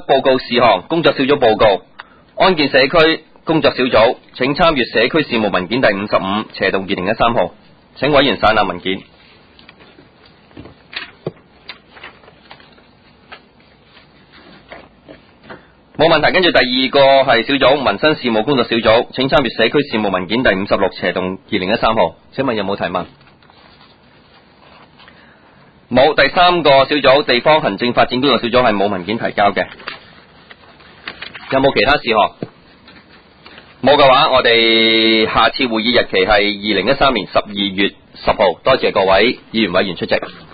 報告事項工作小組報告，安建社區工作小組，請參閱社區事務文件第55，斜動2013號，請委員散覽文件。冇問題，跟住第二個係小組民生事務工作小組，請參閱社區事務文件第56，斜動2013號，請問有冇提問？冇。第三個小組地方行政發展工作小組係冇文件提交嘅。有冇其他事項？冇嘅話，我哋下次會議日期係2013年12月10號。多謝各位議員委員出席。